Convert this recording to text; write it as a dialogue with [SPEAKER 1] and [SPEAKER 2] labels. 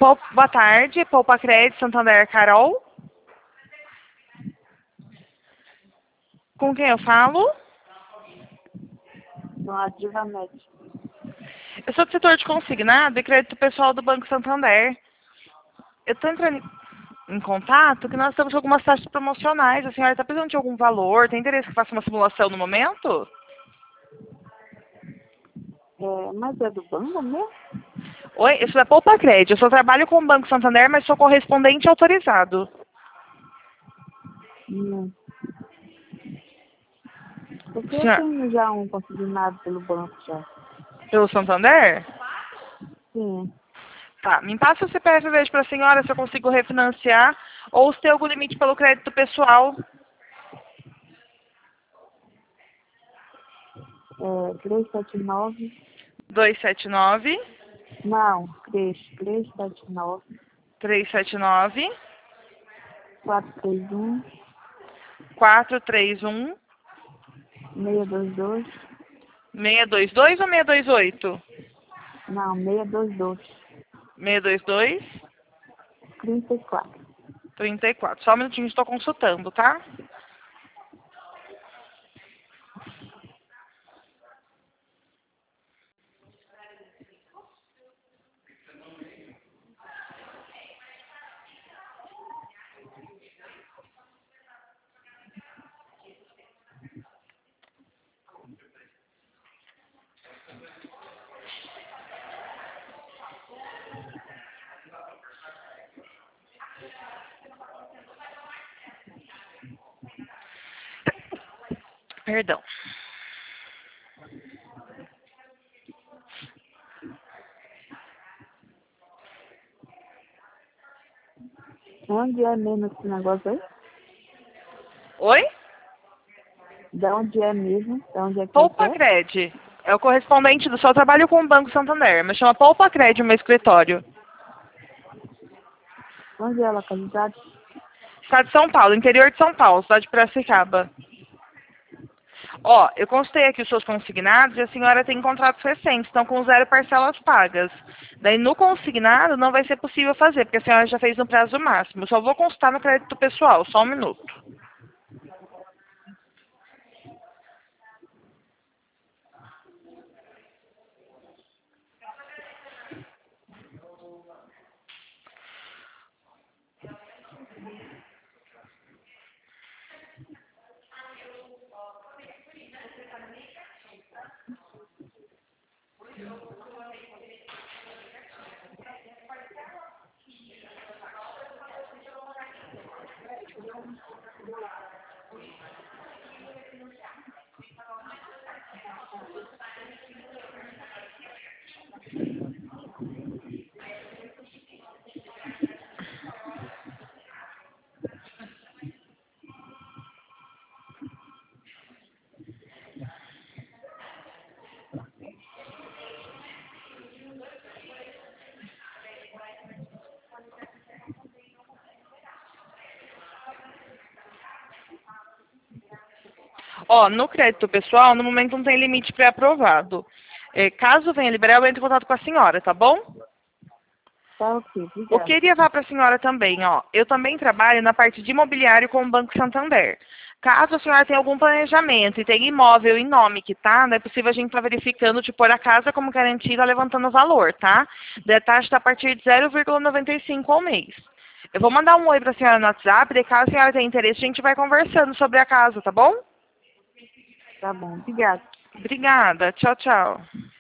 [SPEAKER 1] Boa tarde, Poupa Crédito, Santander, Carol. Com quem eu falo?
[SPEAKER 2] Nádia Vanete.
[SPEAKER 1] Eu sou do setor de consignado e crédito pessoal do Banco Santander. Eu estou entrando em contato que nós estamos com algumas taxas promocionais. A senhora está precisando de algum valor? Tem interesse que faça uma simulação no momento?
[SPEAKER 2] Mas é do banco mesmo?
[SPEAKER 1] Oi, eu sou da Poupa Crédito. Eu só trabalho com o Banco Santander, mas sou correspondente autorizado.
[SPEAKER 2] Porque eu
[SPEAKER 1] Senhora,
[SPEAKER 2] tenho já um consignado pelo banco já.
[SPEAKER 1] pelo Santander?
[SPEAKER 2] Sim.
[SPEAKER 1] Tá, me passa o CPF vejo para a senhora se eu consigo refinanciar ou se tem algum limite pelo crédito pessoal.
[SPEAKER 2] 379.
[SPEAKER 1] 279
[SPEAKER 2] Não, 379
[SPEAKER 1] 379
[SPEAKER 2] 431
[SPEAKER 1] 431
[SPEAKER 2] 622.
[SPEAKER 1] 622 ou 628?
[SPEAKER 2] Não, 622.
[SPEAKER 1] 622
[SPEAKER 2] 34.
[SPEAKER 1] 34. Só um minutinho, estou consultando, tá? Perdão.
[SPEAKER 2] Onde é mesmo esse negócio aí?
[SPEAKER 1] Oi?
[SPEAKER 2] Da onde é mesmo? Da onde é que
[SPEAKER 1] Poupa
[SPEAKER 2] é?
[SPEAKER 1] Cred. É o correspondente do seu trabalho com o Banco Santander, mas chama Poupa Cred o meu escritório.
[SPEAKER 2] Onde é a localidade?
[SPEAKER 1] Estado de São Paulo, interior de São Paulo, cidade de Piracicaba. Ó, eu consultei aqui os seus consignados e a senhora tem contratos recentes, estão com 0 parcelas pagas. Daí no consignado não vai ser possível fazer, porque a senhora já fez no prazo máximo. Eu só vou consultar no crédito pessoal, só um minuto. Ó, no crédito pessoal, no momento não tem limite pré-aprovado. Caso venha liberar, eu entro em contato com a senhora, tá bom?
[SPEAKER 2] Tá ok,
[SPEAKER 1] Eu
[SPEAKER 2] obrigada.
[SPEAKER 1] queria falar para a senhora também, ó. Eu também trabalho na parte de imobiliário com o Banco Santander. Caso a senhora tenha algum planejamento e tenha imóvel em nome que tá, não é possível a gente estar verificando de pôr a casa como garantida, levantando o valor, tá? Da taxa está a partir de 0,95 ao mês. Eu vou mandar um oi para a senhora no WhatsApp, e caso a senhora tenha interesse, a gente vai conversando sobre a casa, tá bom?
[SPEAKER 2] Tá bom, obrigada.
[SPEAKER 1] Obrigada. Tchau, tchau.